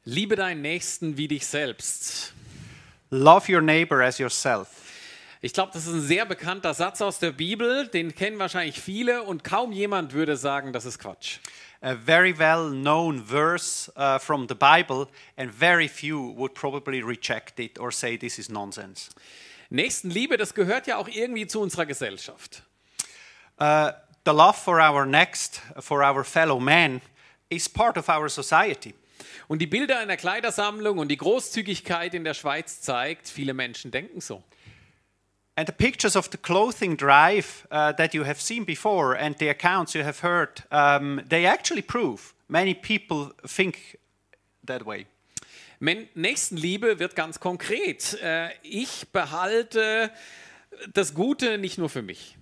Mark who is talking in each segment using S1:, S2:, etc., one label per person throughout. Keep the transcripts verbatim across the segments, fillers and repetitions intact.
S1: Liebe deinen Nächsten wie dich selbst.
S2: Love your neighbor as yourself.
S1: Ich glaube, das ist ein sehr bekannter Satz aus der Bibel, den kennen wahrscheinlich viele und kaum jemand würde sagen, das ist Quatsch.
S2: A very well-known verse uh, from the Bible, and very few would probably reject it or say this is nonsense.
S1: Nächstenliebe, das gehört ja auch irgendwie zu unserer Gesellschaft.
S2: Uh, the love for our next, for our fellow man, is part of our society.
S1: Und die Bilder in der Kleidersammlung und die Großzügigkeit in der Schweiz zeigt, viele Menschen denken so.
S2: And the pictures of the clothing drive uh, that you have seen before and the accounts you have heard, um, they actually prove many people think that way.
S1: Men- Nächstenliebe wird ganz konkret. Äh, ich behalte das Gute nicht nur für mich.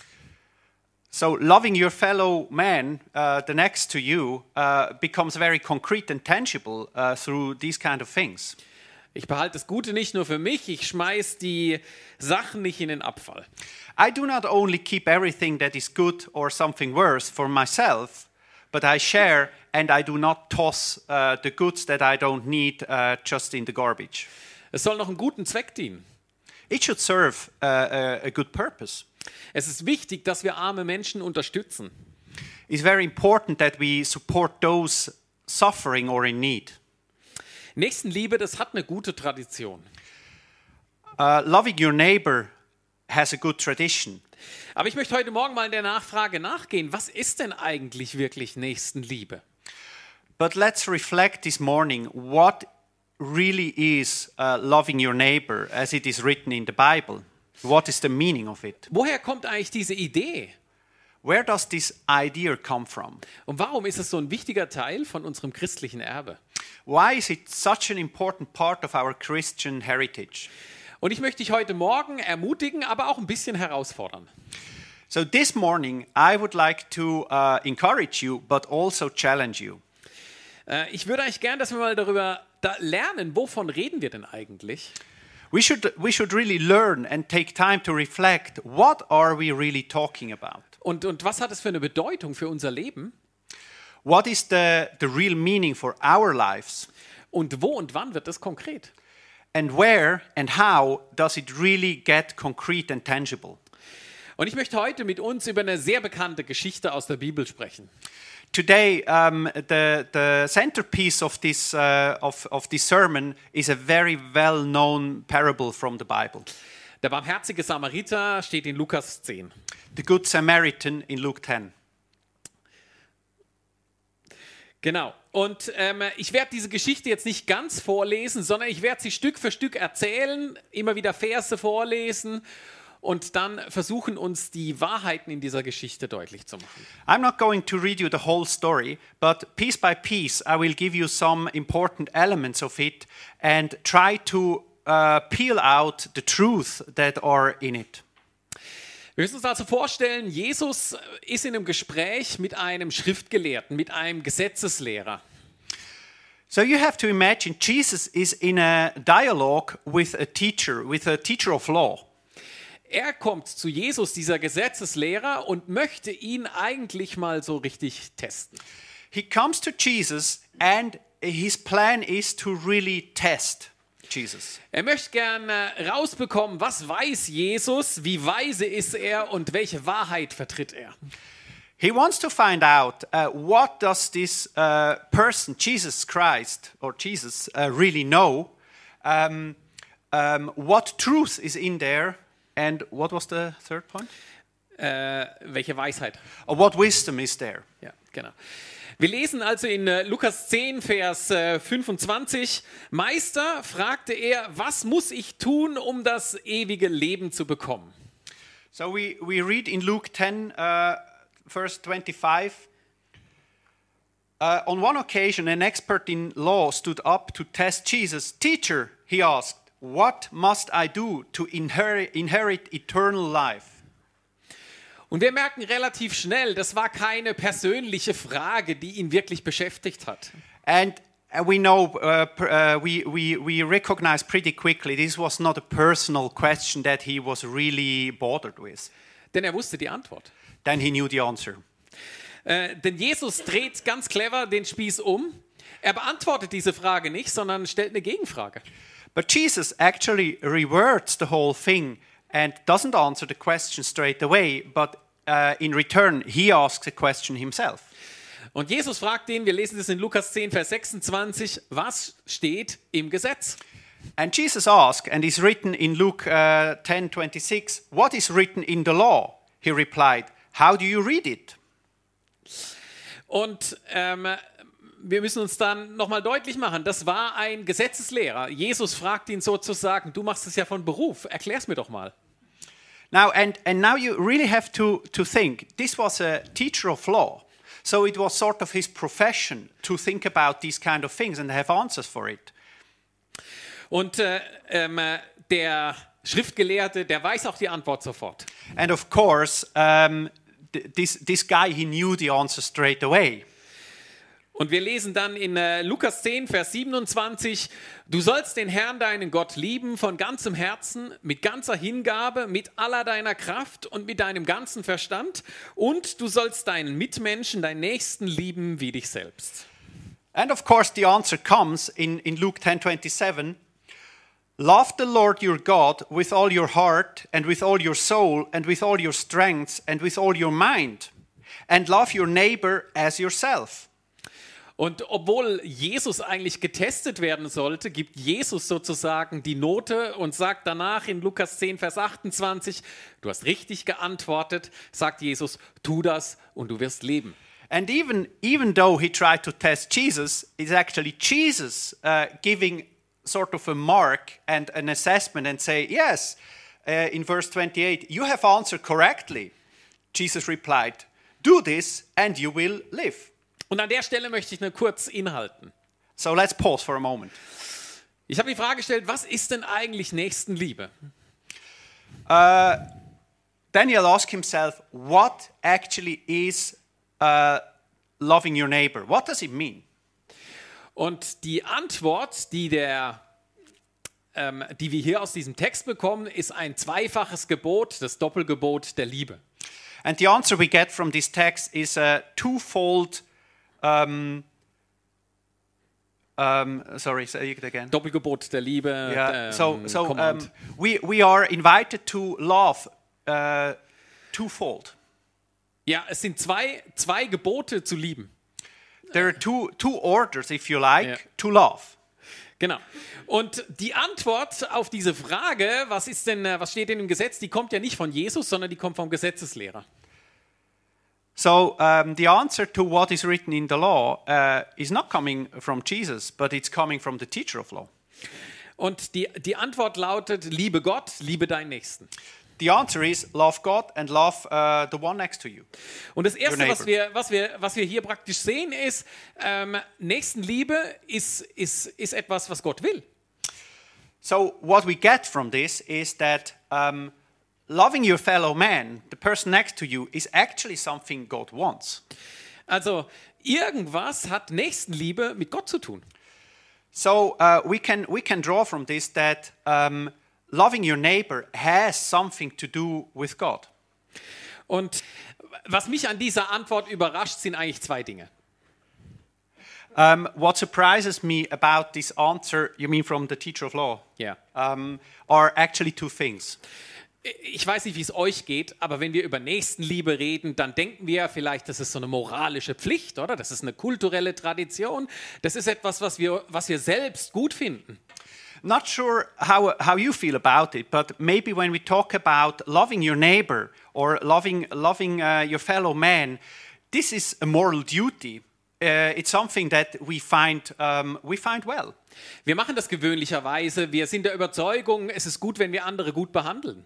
S2: So loving your fellow man, uh, the next to you, uh, becomes very concrete and tangible uh, through these kind of things.
S1: Ich behalte das Gute nicht nur für mich, ich schmeiß die Sachen nicht in den Abfall.
S2: I do not only keep everything that is good or something worse for myself, but I share and I do not toss uh, the goods that I don't need uh, just in the garbage.
S1: Es soll noch einen guten Zweck dienen.
S2: It should serve uh, a, a good purpose.
S1: Es ist wichtig, dass wir arme Menschen unterstützen.
S2: It's very important that we support those suffering or in need.
S1: Nächstenliebe, das hat eine gute Tradition.
S2: Uh, loving your neighbor has a good tradition.
S1: Aber ich möchte heute Morgen mal in der Nachfrage nachgehen. Was ist denn eigentlich wirklich Nächstenliebe?
S2: But let's reflect this morning what really is uh, loving your neighbor as it is written in the Bible. What is the meaning of it?
S1: Woher kommt eigentlich diese Idee?
S2: Where does this idea come from?
S1: Und warum ist es so ein wichtiger Teil von unserem christlichen Erbe?
S2: Why is it such an important part of our Christian heritage?
S1: Und ich möchte dich heute Morgen ermutigen, aber auch ein bisschen herausfordern.
S2: So this morning I would like to uh, encourage you, but also challenge you.
S1: Äh, ich würde eigentlich gern, dass wir mal darüber da lernen, wovon reden wir denn eigentlich?
S2: We should, we should really learn and take time to reflect, what are we really talking about?
S1: Und, und was hat es für eine Bedeutung für unser Leben?
S2: What is the, the real meaning for our lives?
S1: Und wo und wann wird das konkret?
S2: And where and how does it really get concrete and tangible?
S1: Und ich möchte heute mit uns über eine sehr bekannte Geschichte aus der Bibel sprechen.
S2: Today, um, the, the centerpiece of this, uh, of, of this sermon is a very well-known parable from the Bible.
S1: Der barmherzige Samariter steht in Lukas zehn.
S2: The Good Samaritan in Luke ten.
S1: Genau. Und ähm, ich werde diese Geschichte jetzt nicht ganz vorlesen, sondern ich werde sie Stück für Stück erzählen, immer wieder Verse vorlesen und dann versuchen, uns die Wahrheiten in dieser Geschichte deutlich zu machen.
S2: I'm not going to read you the whole story, but piece by piece I will give you some important elements of it and try to uh, peel out the truth that are in it.
S1: Wir müssen uns also vorstellen, Jesus ist in einem Gespräch mit einem Schriftgelehrten, mit einem Gesetzeslehrer.
S2: So you have to imagine Jesus is in a dialogue with a teacher, with a teacher of law.
S1: Er kommt zu Jesus, dieser Gesetzeslehrer, und möchte ihn eigentlich mal so richtig testen.
S2: He comes to Jesus and his plan is to really test Jesus.
S1: Er möchte gerne rausbekommen, was weiß Jesus, wie weise ist er und welche Wahrheit vertritt er.
S2: He wants to find out uh, what does this uh, person, Jesus Christ or Jesus, uh, really know. Um, um, what truth is in there, and what was the third point?
S1: Äh, welche Weisheit?
S2: Or what wisdom is there?
S1: Ja, genau. Wir lesen also in äh, Lukas zehn, Vers äh, fünfundzwanzig. Meister, fragte er, was muss ich tun, um das ewige Leben zu bekommen?
S2: So we, we read in Luke ten, uh, verse twenty-five. Uh, on one occasion, an expert in law stood up to test Jesus. Teacher, he asked, what must I do to inherit, inherit eternal life?
S1: Und wir merken relativ schnell, das war keine persönliche Frage, die ihn wirklich beschäftigt hat.
S2: And uh, we know, uh, pr- uh, we, we, we recognize pretty quickly, this was not a personal question that he was really bothered with.
S1: Denn er wusste die Antwort.
S2: Then he knew the answer.
S1: Äh, denn Jesus dreht ganz clever den Spieß um. Er beantwortet diese Frage nicht, sondern stellt eine Gegenfrage.
S2: But Jesus actually reverts the whole thing and doesn't answer the question straight away, but uh, in return he asks a question himself.
S1: Und Jesus fragt ihn, wir lesen das in Lukas zehn, Vers sechsundzwanzig, was steht im Gesetz?
S2: And Jesus asked, and it's written in Luke uh, ten twenty-six, what is written in the law? He replied, how do you read it?
S1: Und ähm, wir müssen uns dann nochmal deutlich machen, das war ein Gesetzeslehrer. Jesus fragt ihn sozusagen, du machst es ja von Beruf, erklär's mir doch mal.
S2: Now, and, and now you really have to, to think, this was a teacher of law. So it was sort of his profession to think about these kind of things and have answers for it.
S1: Und äh, ähm, der Schriftgelehrte, der weiß auch die Antwort sofort.
S2: And of course, um, th- this, this guy, he knew the answer straight away.
S1: Und wir lesen dann in äh, Lukas zehn, Vers siebenundzwanzig, du sollst den Herrn, deinen Gott, lieben von ganzem Herzen, mit ganzer Hingabe, mit aller deiner Kraft und mit deinem ganzen Verstand und du sollst deinen Mitmenschen, deinen Nächsten lieben wie dich selbst.
S2: And of course, the answer comes in, in Luke ten twenty-seven. Love the Lord your God with all your heart and with all your soul and with all your strength and with all your mind. And love your neighbor as yourself.
S1: Und obwohl Jesus eigentlich getestet werden sollte, gibt Jesus sozusagen die Note und sagt danach in Lukas zehn, Vers achtundzwanzig, du hast richtig geantwortet, sagt Jesus, tu das und du wirst leben.
S2: And even, even though he tried to test Jesus, it's actually Jesus uh, giving sort of a mark and an assessment and say, yes, uh, in verse twenty-eight, you have answered correctly. Jesus replied, do this and you will live.
S1: Und an der Stelle möchte ich nur kurz inhalten.
S2: So let's pause for a moment.
S1: Ich habe die Frage gestellt, was ist denn eigentlich Nächstenliebe?
S2: Uh, Daniel asked himself, what actually is uh, loving your neighbor? What does it mean?
S1: Und die Antwort, die, der, ähm, die wir hier aus diesem Text bekommen, ist ein zweifaches Gebot, das Doppelgebot der Liebe.
S2: And the answer we get from this text is a twofold Um, um, sorry, say it again.
S1: Doppelgebot der Liebe.
S2: Yeah.
S1: Ähm,
S2: so, so
S1: Command.
S2: um, we we are invited to love uh, twofold.
S1: Ja, es sind zwei, zwei Gebote zu lieben.
S2: There are two two orders, if you like,
S1: Yeah.
S2: to love.
S1: Genau. Und die Antwort auf diese Frage, was ist denn, was steht denn im Gesetz, die kommt ja nicht von Jesus, sondern die kommt vom Gesetzeslehrer.
S2: So um, the answer to what is written in the law uh, is not coming from Jesus, but it's coming from the teacher of law.
S1: Und die, die Antwort lautet, liebe Gott, liebe deinen Nächsten.
S2: The answer is love God and love uh, the one next to you.
S1: Und das Erste,
S2: Your
S1: was
S2: neighbor.
S1: wir, was, wir, was wir hier praktisch sehen, ist, ähm, Nächstenliebe ist, ist, ist etwas, was Gott will.
S2: So what we get from this is that um, loving your fellow man, the person next to you, is actually something God wants.
S1: Also irgendwas hat Nächstenliebe mit Gott zu tun.
S2: So uh, we can we can draw from this that um, loving your neighbor has something to do with God.
S1: Und was mich an dieser Antwort überrascht, sind eigentlich zwei Dinge.
S2: Um, what surprises me about this answer, you mean from the teacher of law,
S1: Ja.
S2: um, are actually two things.
S1: Ich weiß nicht, wie es euch geht, aber wenn wir über Nächstenliebe reden, dann denken wir vielleicht, das ist so eine moralische Pflicht, oder? Das ist eine kulturelle Tradition. Das ist etwas, was wir, was wir selbst gut finden.
S2: Not sure how, how you feel about it, but maybe when we talk about loving your neighbor or loving, loving uh, your fellow man, this is a moral duty. Uh, it's something that we find, um, we find well.
S1: Wir machen das gewöhnlicherweise. Wir sind der Überzeugung, es ist gut, wenn wir andere gut behandeln.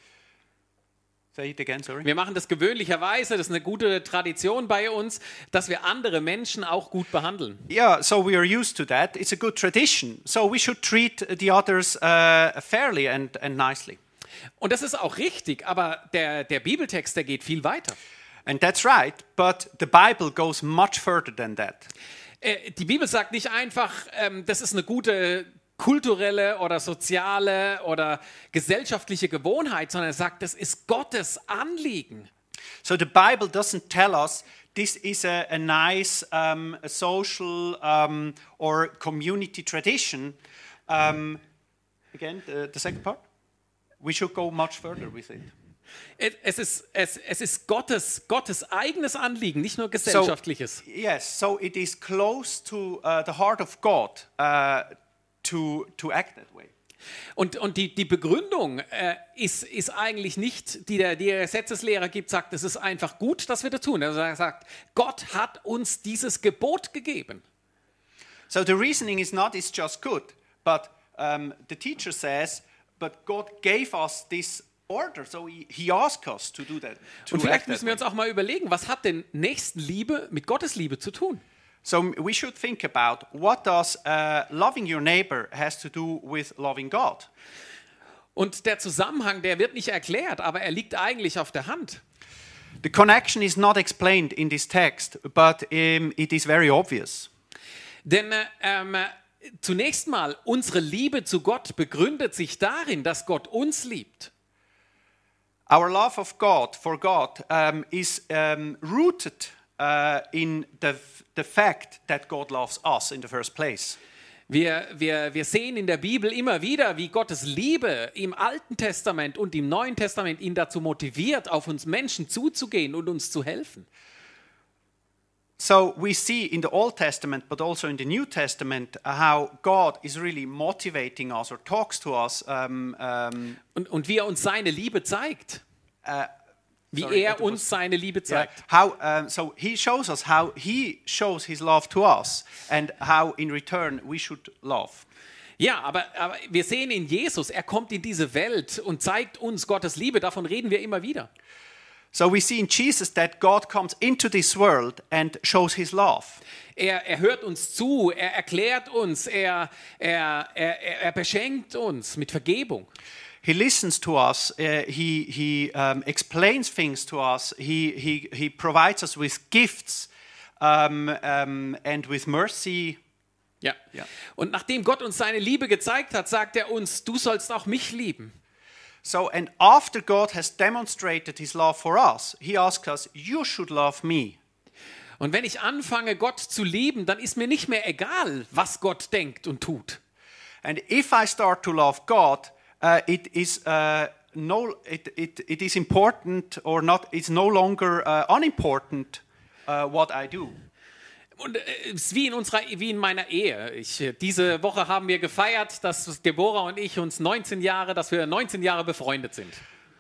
S2: Say it again, sorry.
S1: Wir machen das gewöhnlicherweise, das ist eine gute Tradition bei uns, dass wir andere Menschen auch gut behandeln.
S2: Yeah, so we are used to that. It's a good tradition. So we should treat the others uh, fairly and, and nicely.
S1: Und das ist auch richtig, aber der, der Bibeltext, der geht viel weiter.
S2: And that's right, but the Bible goes much further than that.
S1: Äh, die Bibel sagt nicht einfach, ähm, das ist eine gute kulturelle oder soziale oder gesellschaftliche Gewohnheit, sondern er sagt, das ist Gottes Anliegen.
S2: So the Bible doesn't tell us this is a, a nice um, a social um, or community tradition. Um, again, the, the second part. We should go much further with it.
S1: Es ist, es, es ist Gottes, Gottes eigenes Anliegen, nicht nur gesellschaftliches.
S2: So, yes, so it is close to uh, the heart of God uh, to, to act that way.
S1: Und, und die, die Begründung äh, ist, ist eigentlich nicht, die der, die der Gesetzeslehrer gibt, sagt, es ist einfach gut, dass wir das tun. Also er sagt, Gott hat uns dieses Gebot gegeben.
S2: So the reasoning is not it's just good, but um, the teacher says, but God gave us this order, so he, he asked us to do that. To
S1: Und vielleicht
S2: act
S1: müssen
S2: that
S1: wir uns
S2: way.
S1: auch mal überlegen, was hat denn Nächstenliebe mit Gottes Liebe zu tun?
S2: So we should think about what does uh, loving your neighbor has to do with loving God.
S1: Und der Zusammenhang, der wird nicht erklärt, aber er liegt eigentlich auf der Hand.
S2: The connection is not explained in this text, but um, it is very obvious.
S1: Denn äh, ähm, zunächst mal, unsere Liebe zu Gott begründet sich darin, dass Gott uns liebt.
S2: Our love of God for God um, is um, rooted uh, in the, the fact that God loves us in the first place.
S1: Wir, wir, wir sehen in der Bibel immer wieder, wie Gottes Liebe im Alten Testament und im Neuen Testament ihn dazu motiviert, auf uns Menschen zuzugehen und uns zu helfen.
S2: So we see in the Old Testament, but also in the New Testament, uh, how God is really motivating us or talks to us. Um, um,
S1: Und, und wie er uns seine Liebe zeigt.
S2: uh,
S1: Wie
S2: sorry,
S1: er
S2: it was-
S1: uns seine Liebe
S2: yeah,
S1: zeigt.
S2: how um, so He shows us how He shows His love to us, and how in return we should love.
S1: Ja, aber, aber wir sehen in Jesus, er kommt in diese Welt und zeigt uns Gottes Liebe. Davon reden wir immer wieder.
S2: So we see in Jesus that God comes into this world and shows His love.
S1: Er, er hört uns zu, er erklärt uns, er, er, er, er beschenkt uns mit Vergebung.
S2: He listens to us. Uh, he he um, explains things to us. He he he provides us with gifts um, um, and with mercy.
S1: Ja.
S2: Ja.
S1: Und nachdem Gott uns seine Liebe gezeigt hat, sagt er uns, du sollst auch mich lieben.
S2: So, and after God has demonstrated His love for us, He asks us, "You should love me."
S1: Und wenn ich anfange, Gott zu lieben, dann ist mir nicht mehr egal, was Gott denkt und tut.
S2: And if I start to love God, uh, it is uh, no, it, it it is important or not. It's no longer uh, unimportant uh, what I do.
S1: Und äh, es ist wie in, unserer, wie in meiner Ehe. Ich, äh, diese Woche haben wir gefeiert, dass Deborah und ich uns neunzehn Jahre, dass wir neunzehn Jahre befreundet sind.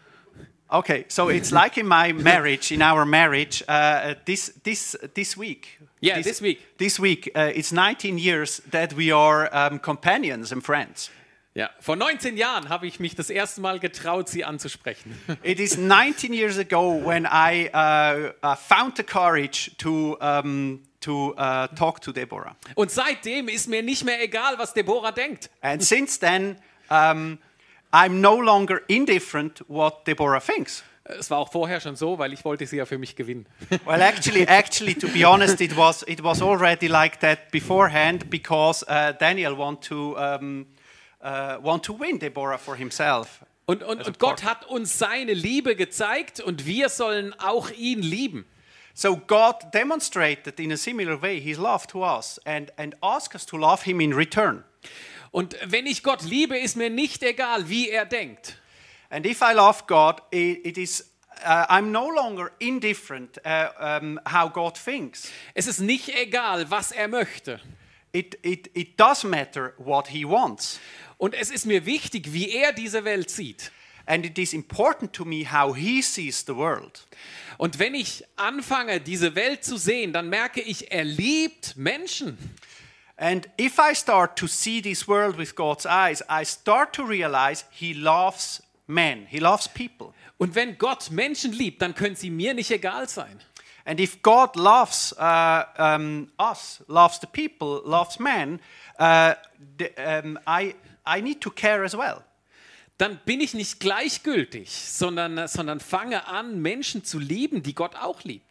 S2: Okay, so it's like in my marriage, in our marriage, uh, this this this week.
S1: Yeah, this week.
S2: This week, uh, it's nineteen years that we are um, companions and friends.
S1: Ja, vor neunzehn Jahren habe ich mich das erste Mal getraut, sie anzusprechen.
S2: It is nineteen years ago when I uh, uh, found the courage to um, to uh, talk to Deborah,
S1: Und seitdem ist mir nicht mehr egal, was Deborah denkt.
S2: and since then, um, I'm no longer indifferent what Deborah thinks.
S1: Es war auch vorher schon so, weil ich wollte sie ja für mich gewinnen.
S2: Well, actually, actually, to be honest, it was it was already like that beforehand because uh, Daniel want to um, uh, want to win Deborah for himself.
S1: Und, und,
S2: Also
S1: und Gott
S2: Partner.
S1: hat uns seine Liebe gezeigt und wir sollen auch ihn lieben.
S2: So God demonstrated in a similar way His love to us and and asked us to love Him in return.
S1: Und wenn ich Gott liebe, ist mir nicht egal, wie er denkt.
S2: And if I love God, it, it is uh, I'm no longer indifferent uh, um, how God thinks.
S1: Es ist nicht egal, was er möchte.
S2: It it it does matter what He wants.
S1: Und es ist mir wichtig, wie er diese Welt sieht.
S2: And it is important to me how He sees the world.
S1: Und wenn ich anfange, diese Welt zu sehen, dann merke ich, er liebt Menschen.
S2: And if I start to see this world with God's eyes, I start to realize He loves men, He loves people.
S1: Und wenn Gott Menschen liebt, dann können sie mir nicht egal sein.
S2: And if God loves uh, um, us, loves the people, loves men, uh, the, um, I, I need to care as well.
S1: Dann bin ich nicht gleichgültig, sondern, sondern fange an, Menschen zu lieben, die Gott auch liebt.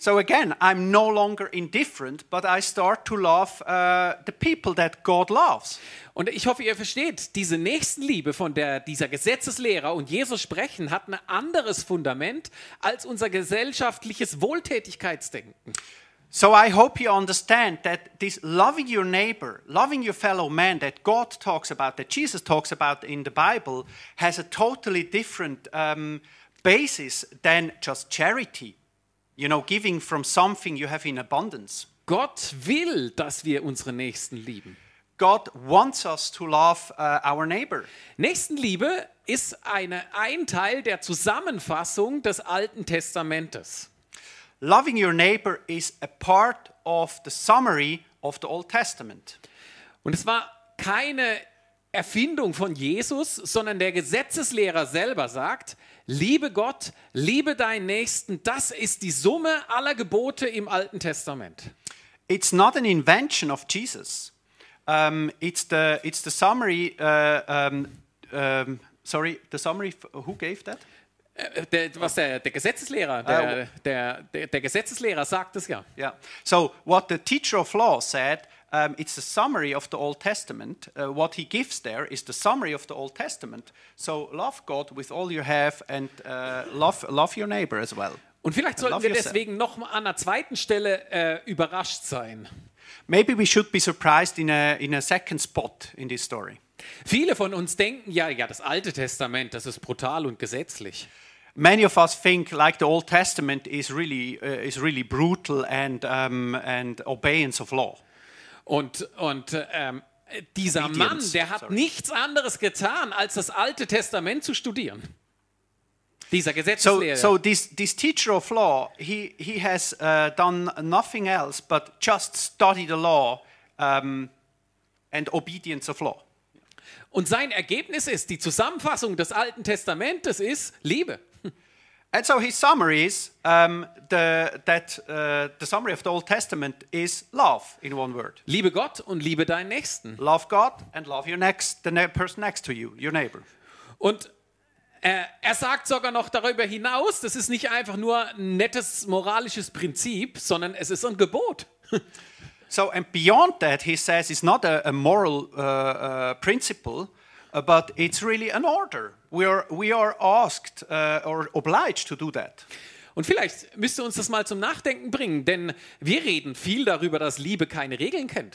S2: So again, I'm no longer indifferent, but I start to love uh, the people that God loves.
S1: Und ich hoffe, ihr versteht, diese Nächstenliebe, von der dieser Gesetzeslehrer und Jesus sprechen, hat ein anderes Fundament als unser gesellschaftliches Wohltätigkeitsdenken.
S2: So I hope you understand that this loving your neighbor, loving your fellow man that God talks about, that Jesus talks about in the Bible, has a totally different um, basis than just charity. You know, giving from something you have in abundance.
S1: Gott will, dass wir unsere Nächsten lieben.
S2: God wants us to love uh, our neighbor.
S1: Nächstenliebe ist eine, ein Teil der Zusammenfassung des Alten Testamentes.
S2: Loving your neighbor is a part of the summary of the Old Testament.
S1: Und es war keine Erfindung von Jesus, sondern der Gesetzeslehrer selber sagt, liebe Gott, liebe deinen Nächsten, das ist die Summe aller Gebote im Alten Testament.
S2: It's not an invention of Jesus. Um, it's the it's the summary. Uh, um, um, sorry, the summary. Who gave that?
S1: Äh, Der, was der, der Gesetzeslehrer, der, der, der, der Gesetzeslehrer sagt es ja.
S2: Yeah. So what the teacher of law said, um, it's the summary of the Old Testament. Uh, what he gives there is the summary of the Old Testament. So love God with all you have and uh, love love your neighbor as well.
S1: Und vielleicht sollten
S2: love
S1: wir
S2: yourself.
S1: deswegen noch mal an einer zweiten Stelle äh, überrascht sein.
S2: Maybe we should be surprised in a in a second spot in this story.
S1: Viele von uns denken, ja, ja, das Alte Testament, das ist brutal und gesetzlich.
S2: Many of us think like the Old Testament is really uh, is really brutal and um, and obeyance of law.
S1: Und, und ähm, dieser
S2: Obedience,
S1: Mann, der hat
S2: sorry.
S1: nichts anderes getan, als das Alte Testament zu studieren. Dieser
S2: So,
S1: Gesetzeslehrer.
S2: so this, this teacher of law, he, he has uh, done nothing else but just study the law um, and obedience of law.
S1: Und sein Ergebnis ist, die Zusammenfassung des Alten Testamentes ist Liebe.
S2: And so his summary is um, the, that uh, the summary of the Old Testament is love in one word.
S1: Liebe Gott und liebe deinen Nächsten.
S2: Love God and love your next, the ne- person next to you, your neighbor.
S1: Und äh, er sagt sogar noch darüber hinaus, das ist nicht einfach nur ein nettes moralisches Prinzip, sondern es ist ein Gebot.
S2: So, and beyond that, he says it's not a, a moral uh, uh, principle, uh, but it's really an order. We are, we are asked uh, or obliged to do that.
S1: Und vielleicht müsste uns das mal zum Nachdenken bringen, denn wir reden viel darüber, dass Liebe keine Regeln kennt.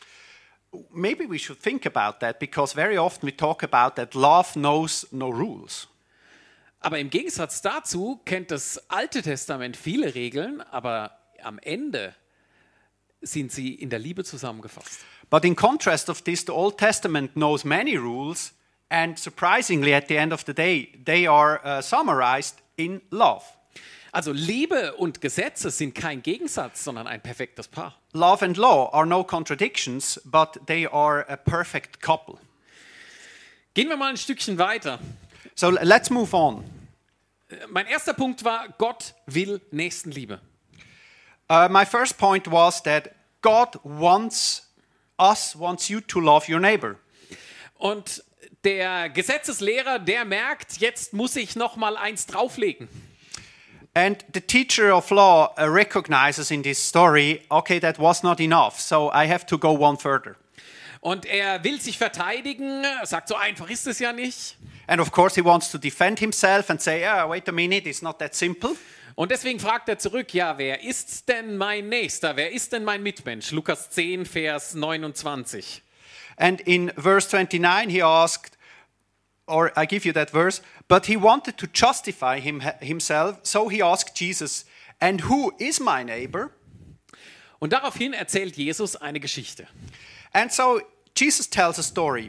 S2: Maybe we should think about that, because very often we talk about that love knows no rules.
S1: Aber im Gegensatz dazu kennt das Alte Testament viele Regeln, aber am Ende sind sie in der Liebe zusammengefasst.
S2: But in contrast of this, the Old Testament knows many rules, and surprisingly, at the end of the day, they are uh, summarized in love.
S1: Also Liebe und Gesetze sind kein Gegensatz, sondern ein perfektes Paar.
S2: Love and law are no contradictions, but they are a perfect couple.
S1: Gehen wir mal ein Stückchen weiter.
S2: So l- let's move on.
S1: Mein erster Punkt war, Gott will Nächstenliebe.
S2: Uh, my first point was that God wants us, wants you to love your neighbor.
S1: Und der Gesetzeslehrer, der merkt, jetzt muss ich noch mal eins drauflegen.
S2: And the teacher of law uh, recognizes in this story, okay, that was not enough, so I have to go one further.
S1: Und er will sich verteidigen, sagt, so einfach ist es ja nicht.
S2: And of course he wants to defend himself and say, ah, wait a minute, it's not that simple.
S1: Und deswegen fragt er zurück, ja, wer ist denn mein Nächster? Wer ist denn mein Mitmensch? Lukas zehn, Vers neunundzwanzig.
S2: And in verse twenty-nine he asked, or I give you that verse, but he wanted to justify him, himself, so he asked Jesus, and who is my neighbor?
S1: Und daraufhin erzählt Jesus eine Geschichte.
S2: And so Jesus tells a story.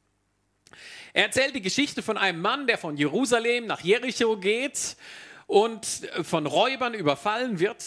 S1: Er erzählt die Geschichte von einem Mann, der von Jerusalem nach Jericho geht und von Räubern überfallen wird.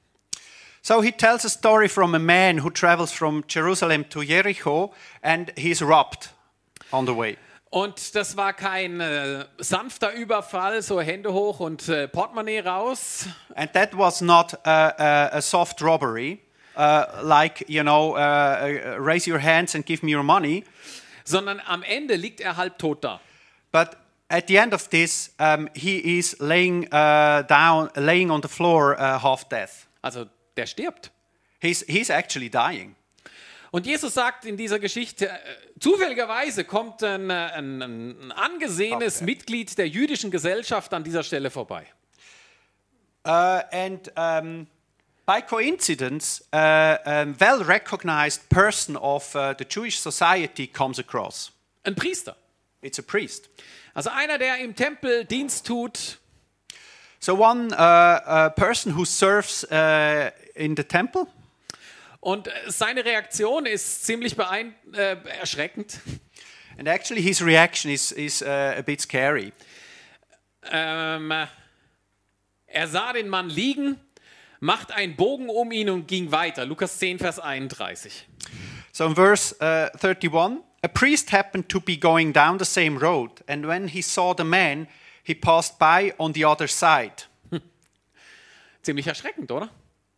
S2: So he tells a story from a man who travels from Jerusalem to Jericho and he's robbed on the way.
S1: Und das war kein äh, sanfter Überfall, so Hände hoch und äh, Portemonnaie raus,
S2: And that was not a, a, a soft robbery, uh, like, you know, uh, uh, raise your hands and give me your money.
S1: sondern am Ende liegt er halb tot da.
S2: But at the end of this, um, he is laying uh, down, laying on the floor, uh, half death.
S1: Also der stirbt.
S2: He's, he's actually dying.
S1: Und Jesus sagt in dieser Geschichte, äh, zufälligerweise kommt ein, äh, ein, ein angesehenes
S2: Okay.
S1: Mitglied der jüdischen Gesellschaft an dieser Stelle vorbei.
S2: Uh, and um, by coincidence, uh, a well-recognized person of uh, the Jewish society comes across.
S1: Ein Priester.
S2: It's a priest.
S1: Also einer, der im Tempel Dienst tut.
S2: So one uh, a person who serves uh, in the temple.
S1: Und äh, seine Reaktion ist ziemlich beein äh, erschreckend.
S2: And actually his reaction is, is uh, a bit scary.
S1: Ähm, er sah den Mann liegen, macht einen Bogen um ihn und ging weiter. Lukas zehn, Vers einunddreißig.
S2: So in verse uh, thirty-one, a priest happened to be going down the same road, and when he saw the man, he passed by on the other side.
S1: Ziemlich erschreckend, oder?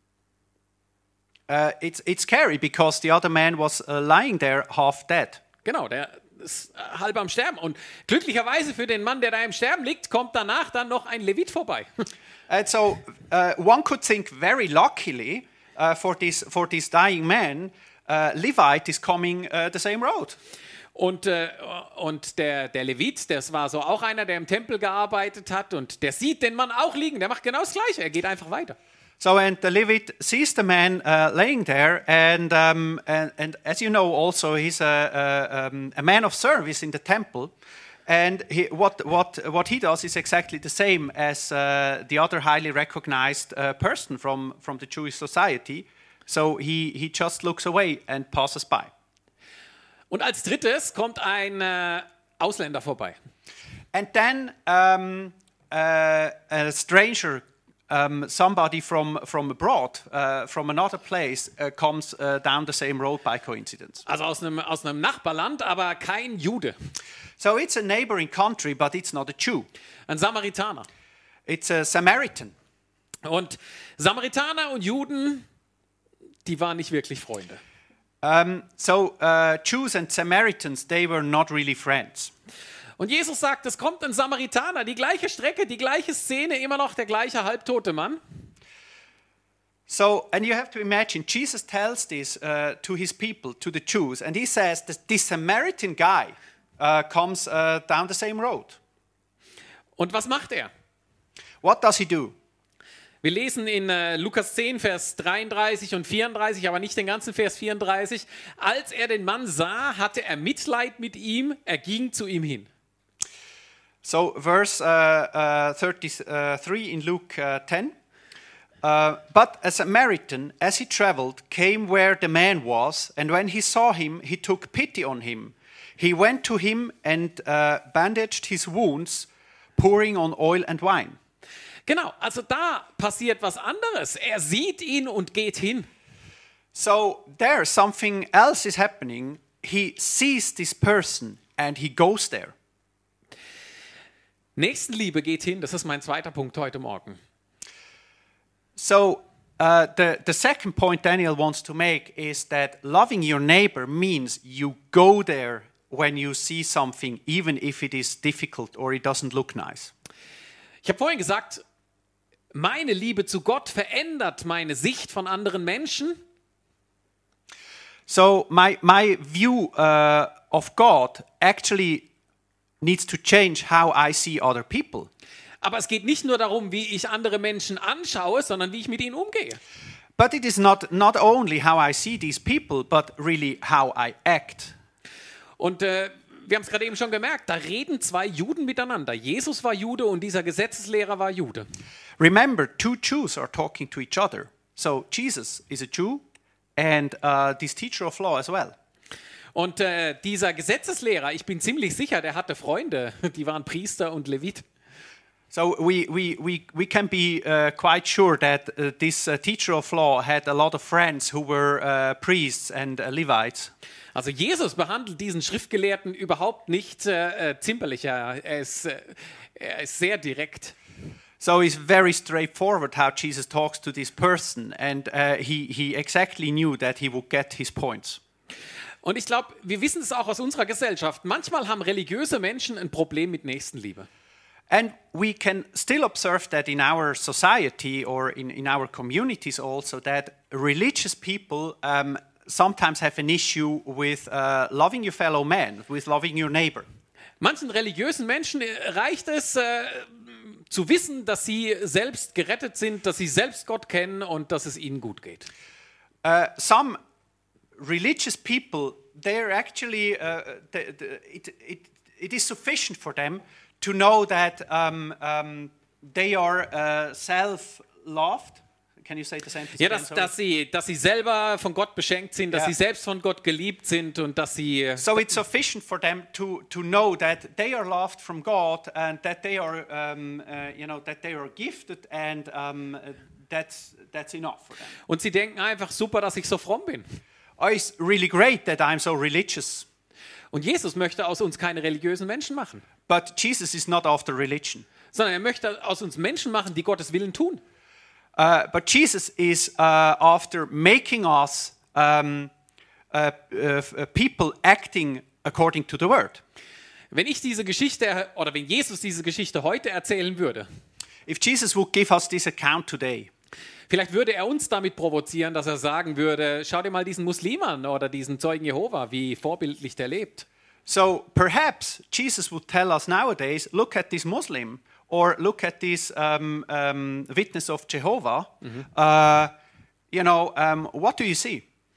S2: Uh, it's, it's scary because the other man was uh, lying there half dead.
S1: Genau, der ist äh, halb am Sterben. Und glücklicherweise für den Mann, der da im Sterben liegt, kommt danach dann noch ein Levit vorbei.
S2: And so uh, one could think very luckily uh, for, this, for this dying man, uh, Levite is coming uh, the same road.
S1: Und, äh, und der, der Levit, das war so auch einer, der im Tempel gearbeitet hat und der sieht den Mann auch liegen, der macht genau das Gleiche, er geht einfach weiter.
S2: So and the Levite sees the man uh, laying there, and, um, and and as you know, also he's a, a, um, a man of service in the temple, and he, what what what he does is exactly the same as uh, the other highly recognized uh, person from from the Jewish society. So he he just looks away and passes by.
S1: Und als drittes kommt ein äh, Ausländer vorbei.
S2: And then um, uh, a stranger. Um, somebody from, from abroad, uh, from another place, uh, comes uh, down the same road by coincidence.
S1: Also aus einem, aus einem Nachbarland, aber kein Jude.
S2: So it's a neighboring country, but it's not a Jew.
S1: Ein Samaritaner.
S2: It's a Samaritan.
S1: Und Samaritaner und Juden, die waren nicht wirklich Freunde.
S2: Um, so uh, Jews and Samaritans, they were not really friends.
S1: Und Jesus sagt, es kommt ein Samaritaner, die gleiche Strecke, die gleiche Szene, immer noch der gleiche halbtote Mann.
S2: So, and you have to imagine, Jesus tells this uh, to his people, to the Jews, and he says that this Samaritan guy uh, comes uh, down the same road.
S1: Und was macht er?
S2: What does he do?
S1: Wir lesen in äh, Lukas zehn, Vers dreiunddreißig und vierunddreißig, aber nicht den ganzen Vers vierunddreißig. Als er den Mann sah, hatte er Mitleid mit ihm, er ging zu ihm hin.
S2: So, verse uh, uh, thirty-three in Luke uh, ten. Uh, but a Samaritan, as he traveled, came where the man was, and when he saw him, he took pity on him. He went to him and uh, bandaged his wounds, pouring on oil and wine.
S1: Genau, also da passiert was anderes. Er sieht ihn und geht hin.
S2: So, there something else is happening. He sees this person and he goes there.
S1: Nächstenliebe geht hin, das ist mein zweiter Punkt heute Morgen.
S2: So, uh, the, the second point Daniel wants to make is that loving your neighbor means you go there when you see something, even if it is difficult or it doesn't look nice.
S1: Ich habe vorhin gesagt, meine Liebe zu Gott verändert meine Sicht von anderen Menschen.
S2: So, my, my view uh, of God actually needs to change how I see other people.
S1: Aber es geht nicht nur darum, wie ich andere Menschen anschaue, sondern wie ich mit ihnen umgehe.
S2: But it is not, not only how I see these people, but really how I act.
S1: Und äh, wir haben es gerade eben schon gemerkt, da reden zwei Juden miteinander. Jesus war Jude und dieser Gesetzeslehrer war Jude.
S2: Remember, two Jews are talking to each other. So Jesus is a Jew and uh, this teacher of law as well.
S1: Und äh, dieser Gesetzeslehrer, ich bin ziemlich sicher, der hatte Freunde, die waren Priester und Levit.
S2: So we, we, we, we can be uh, quite sure that uh, this uh, teacher of law had a lot of friends who were uh, priests and uh, Levites.
S1: Also Jesus behandelt diesen Schriftgelehrten überhaupt nicht äh, zimperlich, er ist, äh, er ist sehr direkt.
S2: So it's very straightforward how Jesus talks to this person, and uh, he, he exactly knew that he would get his points.
S1: Und ich glaube, wir wissen es auch aus unserer Gesellschaft. Manchmal haben religiöse Menschen ein Problem mit Nächstenliebe.
S2: And we can still observe that in our society or in, in our communities also, that religious people um, sometimes have an issue with uh, loving your fellow man, with loving your neighbor.
S1: Manchen religiösen Menschen reicht es, äh, zu wissen, dass sie selbst gerettet sind, dass sie selbst Gott kennen und dass es ihnen gut geht.
S2: Uh, some religious people, they're actually, uh, the, the, it, it, it is sufficient for them to know that um, um, they are uh, self-loved. Can you say the sentence
S1: Ja,
S2: again?
S1: dass,
S2: Sorry.
S1: dass, sie, dass sie selber von Gott beschenkt sind, dass
S2: Ja.
S1: sie selbst von Gott geliebt sind und dass sie...
S2: So it's sufficient for them to, to know that they are loved from God and that they are, um, uh, you know, that they are gifted, and um, uh, that's that's enough for them.
S1: Und sie denken einfach, super, dass ich so fromm bin.
S2: Oh, it's really great that I'm so religious.
S1: Und Jesus möchte aus uns keine religiösen Menschen machen,
S2: But Jesus is not after religion.
S1: sondern er möchte aus uns Menschen machen, die Gottes Willen tun.
S2: Uh, but Jesus is uh, after making us um, uh, uh, uh, people acting according to the word.
S1: Wenn ich diese Geschichte oder wenn Jesus diese Geschichte heute erzählen würde,
S2: If Jesus would give us this account today,
S1: vielleicht würde er uns damit provozieren, dass er sagen würde, schau dir mal diesen Muslim an oder diesen Zeugen Jehova, wie vorbildlich der lebt.
S2: so perhaps Jesus would tell us nowadays, look at this Muslim, or look at this um, um, witness of Jehovah. Uh, you know, um, what do you see?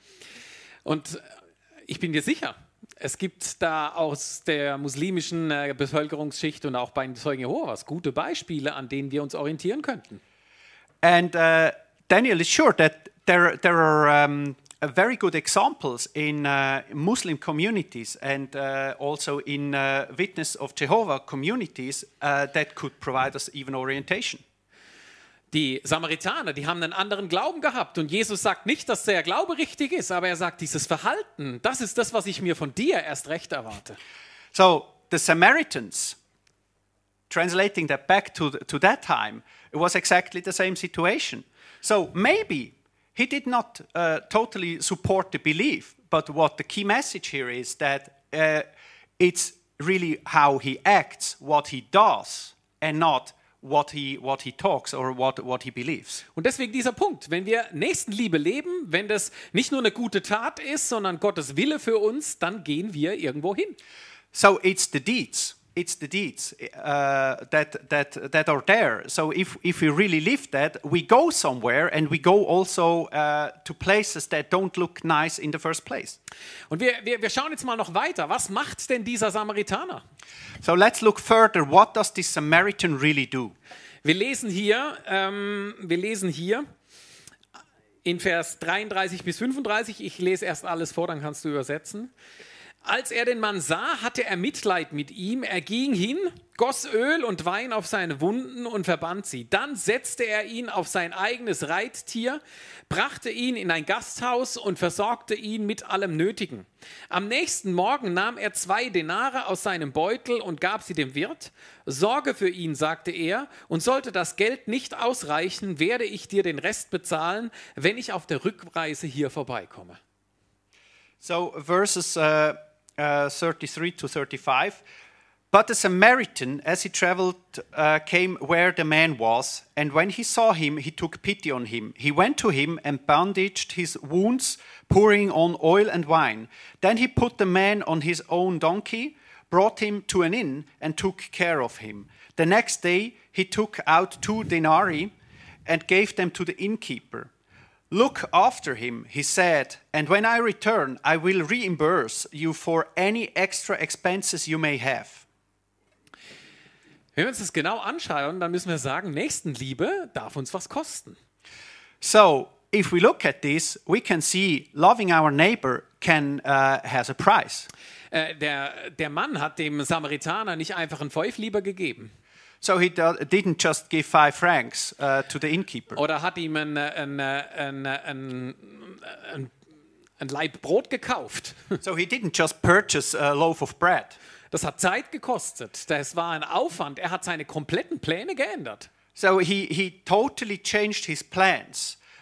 S1: Und ich bin dir sicher, es gibt da aus der muslimischen äh, Bevölkerungsschicht und auch bei den Zeugen Jehovas gute Beispiele, an denen wir uns orientieren könnten.
S2: And uh, Daniel is sure that there, there are um, uh, very good examples in uh, Muslim communities and uh, also in uh, Witness of Jehovah communities uh, that could provide us even orientation.
S1: Die Samaritaner, die haben einen anderen Glauben gehabt und Jesus sagt nicht, dass der Glaube richtig ist, aber er sagt, dieses Verhalten, das ist das, was ich mir von dir erst recht erwarte.
S2: So the Samaritans, translating that back to, the, to that time, it was exactly the same situation. So maybe he did not uh, totally support the belief, but what the key message here is that uh, it's really how he acts, what he does, and not what he, what he talks or what, what he believes.
S1: Und deswegen dieser Punkt, wenn wir Nächstenliebe leben, wenn das nicht nur eine gute Tat ist, sondern Gottes Wille für uns, dann gehen wir irgendwo hin.
S2: So it's the deeds. It's the deeds uh, that, that, that are there. So if, if we really live that, we go somewhere and we go also uh, to places that don't look nice in the first place.
S1: Und wir, wir, wir schauen jetzt mal noch weiter. Was macht denn dieser Samaritaner?
S2: So let's look further. What does this Samaritan really do?
S1: Wir lesen hier, ähm, wir lesen hier in Vers dreiunddreißig bis fünfunddreißig. Ich lese erst alles vor, dann kannst du übersetzen. Als er den Mann sah, hatte er Mitleid mit ihm. Er ging hin, goss Öl und Wein auf seine Wunden und verband sie. Dann setzte er ihn auf sein eigenes Reittier, brachte ihn in ein Gasthaus und versorgte ihn mit allem Nötigen. Am nächsten Morgen nahm er zwei Denare aus seinem Beutel und gab sie dem Wirt. Sorge für ihn, sagte er, und sollte das Geld nicht ausreichen, werde ich dir den Rest bezahlen, wenn ich auf der Rückreise hier vorbeikomme.
S2: So verses uh, uh, thirty-three to thirty-five. But the Samaritan, as he traveled, uh, came where the man was, and when he saw him, he took pity on him. He went to him and bandaged his wounds, pouring on oil and wine. Then he put the man on his own donkey, brought him to an inn, and took care of him. The next day he took out two denarii and gave them to the innkeeper. Look after him, he said, and when I return, I will reimburse you for any extra expenses you may have.
S1: Wenn wir uns das genau anschauen, dann müssen wir sagen, Nächstenliebe darf uns was kosten.
S2: So, if we look at this, we can see loving our neighbor can uh, has a price.
S1: Äh, der, der Mann hat dem Samaritaner nicht einfach einen Pfeiflieber gegeben.
S2: So he do- didn't just give five francs uh, to the innkeeper.
S1: Oder hat ihm ein, ein, ein, ein, ein, ein Laib Brot gekauft.
S2: So he didn't just purchase a loaf of bread.
S1: Das hat Zeit gekostet. Das war ein Aufwand. Er hat seine kompletten Pläne geändert.
S2: So he, he totally changed his plans.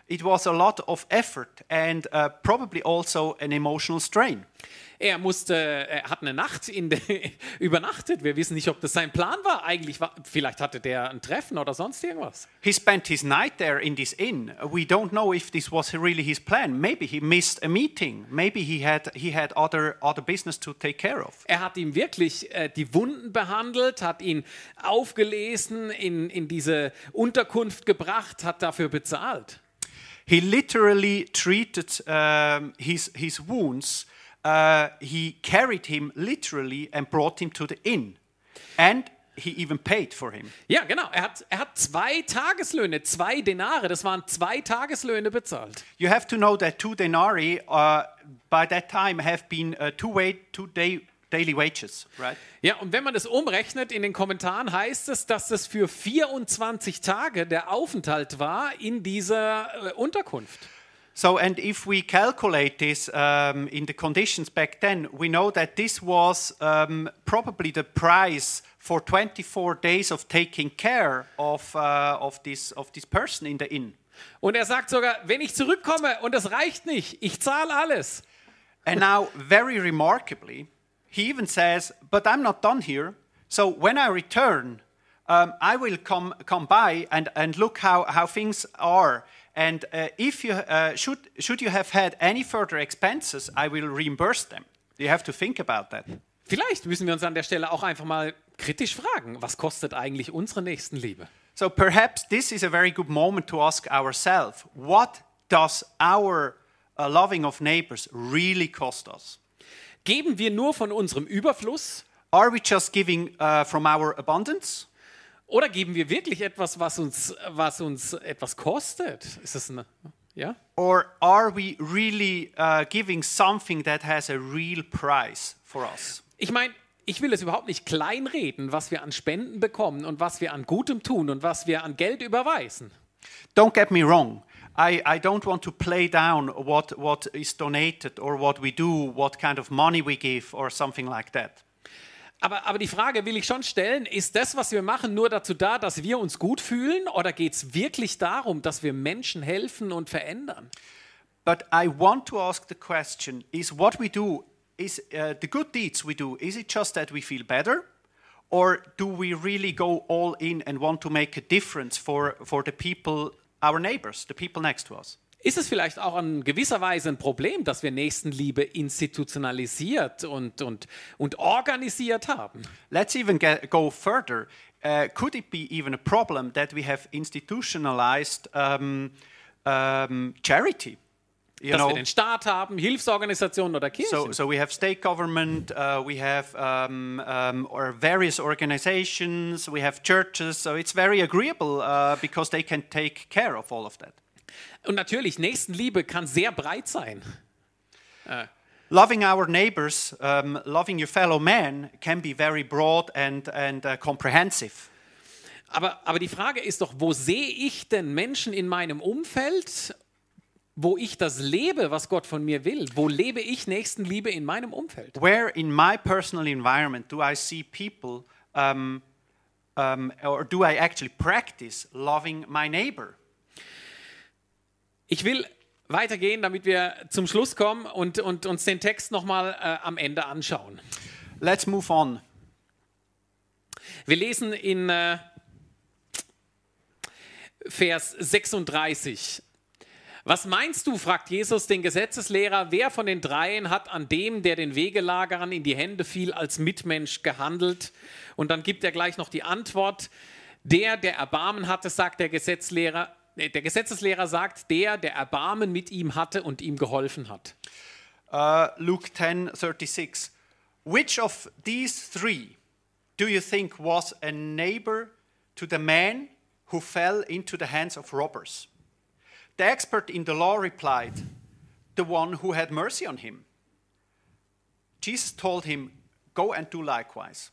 S2: it was a lot of effort and uh, probably also an emotional strain.
S1: Er musste, er hat eine Nacht in de, übernachtet. Wir wissen nicht, ob das sein Plan war. Eigentlich war, vielleicht hatte der ein Treffen oder sonst irgendwas.
S2: He spent his night there in this inn. We don't know if this was really his plan. Maybe he missed a meeting. Maybe he had he had other other business to take care of.
S1: Er hat ihm wirklich äh, die Wunden behandelt, hat ihn aufgelesen, in, in diese Unterkunft gebracht, hat dafür bezahlt.
S2: He literally treated um, his his wounds. Uh, he carried him literally and brought him to the inn. And he even paid for him.
S1: Ja, genau. Er hat, er hat zwei Tageslöhne, zwei Denare, das waren zwei Tageslöhne bezahlt.
S2: You have to know that two denarii uh, by that time have been uh, two, way, two day, daily wages, right?
S1: Ja, und wenn man das umrechnet, in den Kommentaren heißt es, dass das für vierundzwanzig Tage der Aufenthalt war in dieser äh, Unterkunft.
S2: So, and if we calculate this um, in the conditions back then, we know that this was um, probably the price for twenty-four days of taking care of, uh, of, this, of this person in the inn.
S1: Und er sagt sogar, wenn ich zurückkomme und das reicht nicht, ich zahle alles.
S2: And now, very remarkably, he even says, but I'm not done here. So when I return, um, I will come, come by and, and look how, how things are. And uh, if you uh, should should you have had any further expenses, I will reimburse them. You have to think about that.
S1: Vielleicht müssen wir uns an der Stelle auch einfach mal kritisch fragen, was kostet eigentlich unsere Nächstenliebe?
S2: So perhaps this is a very good moment to ask ourselves, what does our uh, loving of neighbors really cost us?
S1: Geben wir nur von unserem Überfluss?
S2: Are we just giving uh, from our abundance?
S1: Oder geben wir wirklich etwas, was uns, was uns etwas kostet? Ist das eine, ja?
S2: Or are we really uh, giving something that has a real price for us?
S1: Ich meine, ich will es überhaupt nicht kleinreden, was wir an Spenden bekommen und was wir an Gutem tun und was wir an Geld überweisen.
S2: Don't get me wrong. I, I don't want to play down what, what is donated or what we do, what kind of money we give or something like that.
S1: Aber, aber die Frage will ich schon stellen, ist das, was wir machen, nur dazu da, dass wir uns gut fühlen oder geht es wirklich darum, dass wir Menschen helfen und verändern?
S2: But I want to ask the question, is what we do, is uh, the good deeds we do, is it just that we feel better? Or do we really go all in and want to make a difference for, for the people, our neighbors, the people next to us?
S1: Ist es vielleicht auch in gewisser Weise ein Problem, dass wir Nächstenliebe institutionalisiert und, und, und organisiert haben?
S2: Let's even get, go further. Uh, could it be even a problem that we have institutionalized um, um, charity? You
S1: dass
S2: know,
S1: wir den Staat haben, Hilfsorganisationen oder Kirchen.
S2: so, so we have state government, uh, we have um, um, or various organizations, we have churches. So it's very agreeable uh, because they can take care of all of that.
S1: Und natürlich, Nächstenliebe kann sehr breit sein. Äh.
S2: Loving our neighbors, um, loving your fellow man can be very broad and, and uh, comprehensive.
S1: Aber, aber die Frage ist doch, wo sehe ich denn Menschen in meinem Umfeld, wo ich das lebe, was Gott von mir will? Wo lebe ich Nächstenliebe in meinem Umfeld?
S2: Where in my personal environment do I see people, um, um, or do I actually practice loving my neighbor?
S1: Ich will weitergehen, damit wir zum Schluss kommen und, und uns den Text nochmal äh, am Ende anschauen.
S2: Let's move on.
S1: Wir lesen in äh, Vers sechsunddreißig. Was meinst du, fragt Jesus den Gesetzeslehrer, wer von den dreien hat an dem, der den Wegelagerern in die Hände fiel, als Mitmensch gehandelt? Und dann gibt er gleich noch die Antwort. Der, der Erbarmen hatte, sagt der Gesetzeslehrer, der Gesetzeslehrer sagt, der, der Erbarmen mit ihm hatte und ihm geholfen hat.
S2: Uh, Luke ten thirty-six. Which of these three do you think was a neighbor to the man who fell into the hands of robbers? The expert in the law replied, the one who had mercy on him. Jesus told him, go and do likewise.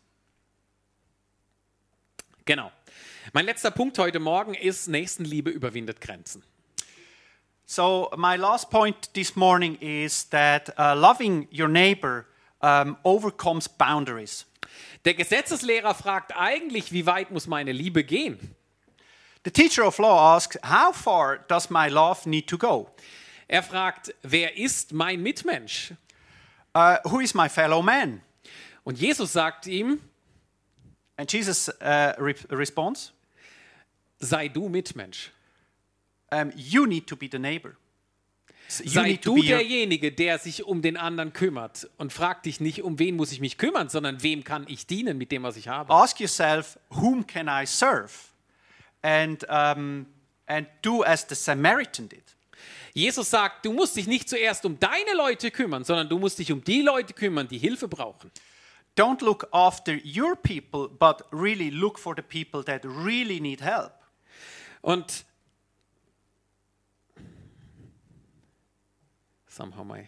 S1: Genau. Mein letzter Punkt heute Morgen ist, Nächstenliebe überwindet Grenzen.
S2: So my last point this morning is that uh, loving your neighbor um, overcomes boundaries.
S1: Der Gesetzeslehrer fragt eigentlich, wie weit muss meine Liebe gehen?
S2: The teacher of law asks, how far does my love need to go?
S1: Er fragt, wer ist mein Mitmensch?
S2: Uh, who is my fellow man?
S1: Und Jesus sagt ihm,
S2: And Jesus uh, re- responds,
S1: sei du Mitmensch.
S2: um, you need to be the neighbor. So you
S1: Sei
S2: need to
S1: du
S2: be your-
S1: derjenige, der sich um den anderen kümmert und frag dich nicht, um wen muss ich mich kümmern, sondern wem kann ich dienen mit dem, was ich habe.
S2: ask yourself, whom can I serve? And, um, and do as the Samaritan did.
S1: Jesus sagt, du musst dich nicht zuerst um deine Leute kümmern, sondern du musst dich um die Leute kümmern, die Hilfe brauchen.
S2: Don't look after your people, but really look for the people that really need help.
S1: Und somehow my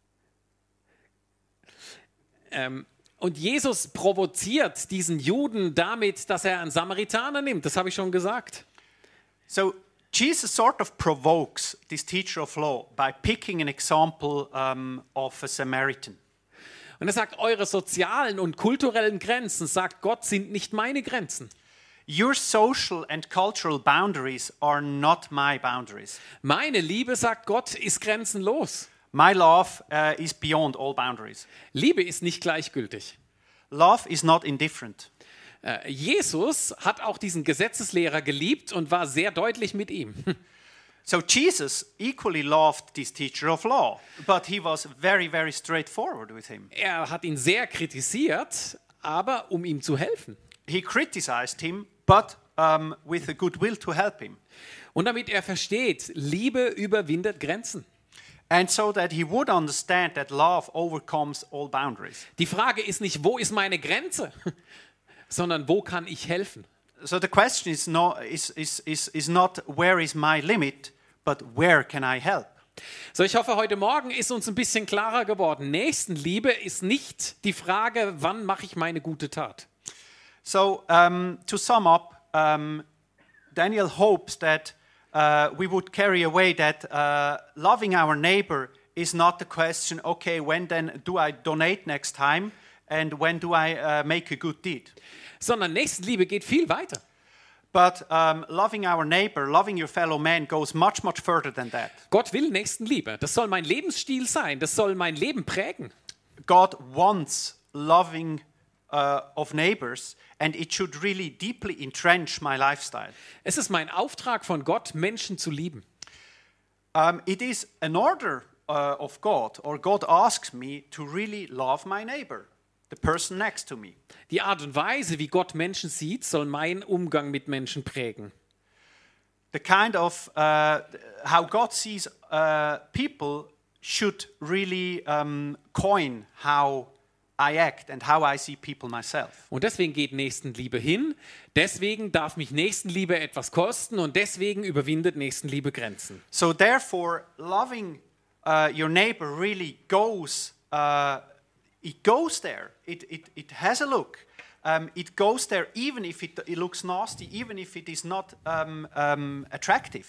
S1: ähm, und Jesus provoziert diesen Juden damit, dass er einen Samaritaner nimmt. Das habe ich schon gesagt.
S2: So Jesus sort of provokes this teacher of law by picking an example um, of a Samaritan.
S1: Und er sagt, eure sozialen und kulturellen Grenzen, sagt Gott, sind nicht meine Grenzen.
S2: Your social and cultural boundaries are not my boundaries.
S1: Meine Liebe, sagt Gott, ist grenzenlos.
S2: My love uh, is beyond all boundaries.
S1: Liebe ist nicht gleichgültig.
S2: Love is not indifferent.
S1: Äh, Jesus hat auch diesen Gesetzeslehrer geliebt und war sehr deutlich mit ihm.
S2: So Jesus equally loved this teacher of law, but he was very, very straightforward with him.
S1: Er hat ihn sehr kritisiert, aber um ihm zu helfen.
S2: He criticized him, but um, with a good will to help him.
S1: Und damit er versteht, Liebe überwindet Grenzen.
S2: And so that he would understand that love overcomes all boundaries.
S1: Die Frage ist nicht, wo ist meine Grenze, sondern wo kann ich helfen?
S2: So the question is not, is, is, is, is not where is my limit, but where can I help?
S1: So, ich hoffe, heute Morgen ist uns ein bisschen klarer geworden. Nächstenliebe ist nicht die Frage, wann mache ich meine gute Tat.
S2: So um, to sum up, um, Daniel hopes that uh, we would carry away that uh, loving our neighbor is not the question, okay, when then do I donate next time and when do I uh, make a good deed?
S1: Sondern Nächstenliebe geht viel weiter.
S2: But um, loving our neighbor, loving your fellow man goes much, much further than that.
S1: Gott will Nächstenliebe. Das soll mein Lebensstil sein. Das soll mein Leben prägen.
S2: God wants loving uh, of neighbors, and it should really deeply entrench my lifestyle.
S1: Es ist mein Auftrag von Gott, Menschen zu lieben.
S2: Um, it is an order uh, of God, or God asks me to really love my neighbor, the person next to me.
S1: Die Art und Weise, wie Gott Menschen sieht, soll meinen Umgang mit Menschen prägen.
S2: The kind of uh, how God sees uh, people should really um, coin how I act and how I see people myself.
S1: Und deswegen geht Nächstenliebe hin, deswegen darf mich Nächstenliebe etwas kosten und deswegen überwindet Nächstenliebe Grenzen.
S2: So therefore, loving uh, your neighbor really goes, uh, it goes there. It, it, it has a look. Um, it goes there even if it, it looks nasty, even if it is not um, um, attractive.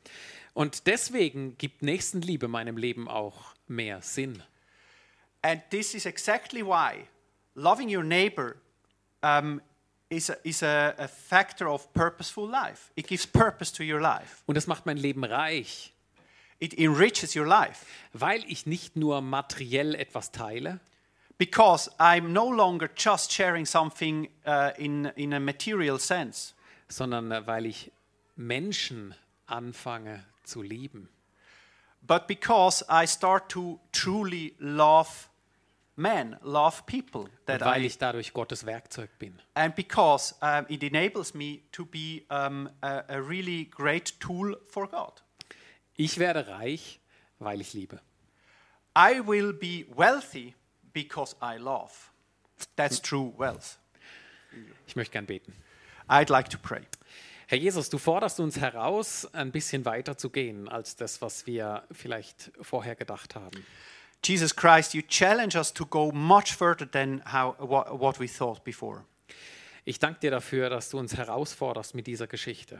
S1: Und deswegen gibt Nächstenliebe meinem Leben auch mehr Sinn.
S2: And this is exactly why loving your neighbor um, is, a, is a, a factor of purposeful life. It gives purpose to your life.
S1: Und das macht mein Leben reich,
S2: It enriches your life
S1: weil ich nicht nur materiell etwas teile,
S2: because I'm no longer just sharing something uh, in, in a material sense,
S1: sondern äh, weil ich Menschen anfange zu lieben.
S2: but because I start to truly love men, love people, that
S1: Und weil
S2: I,
S1: ich dadurch Gottes Werkzeug bin.
S2: and because um, it enables me to be um, a, a really great tool for God.
S1: Ich werde reich, weil ich liebe.
S2: I will be wealthy because I love. That's true wealth.
S1: Ich möchte gern beten.
S2: I'd like to pray.
S1: Herr Jesus, du forderst uns heraus, ein bisschen weiter zu gehen als das, was wir vielleicht vorher gedacht haben.
S2: Jesus Christ, you challenge us to go much further than how, what, what we thought before.
S1: Ich danke dir dafür, dass du uns herausforderst mit dieser Geschichte.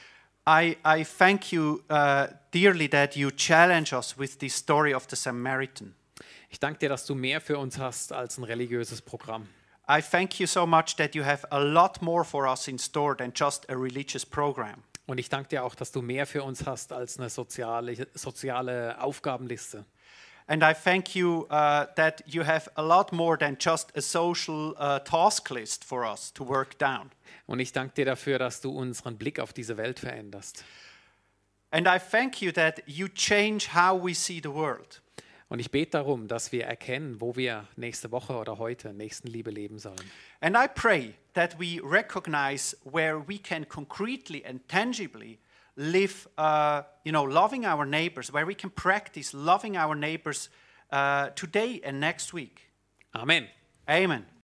S2: I, I thank you uh, dearly that you challenge us with this story of the Samaritan.
S1: Ich danke dir, dass du mehr für uns hast als ein religiöses Programm.
S2: I thank you so much that you have a lot more for us in store than just a religious program.
S1: Und ich danke dir auch, dass du mehr für uns hast als eine soziale, soziale Aufgabenliste.
S2: And I thank you uh, that you have a lot more than just a social uh, task list for us to work down.
S1: Und ich danke dir dafür, dass du unseren Blick auf diese Welt veränderst.
S2: And I thank you that you change how we see the world.
S1: Und ich bete darum, dass wir erkennen, wo wir nächste Woche oder heute Nächstenliebe leben sollen.
S2: And I pray that we recognize where we can concretely and tangibly live, uh, you know, loving our neighbors, where we can practice loving our neighbors uh, today and next week.
S1: Amen.
S2: Amen.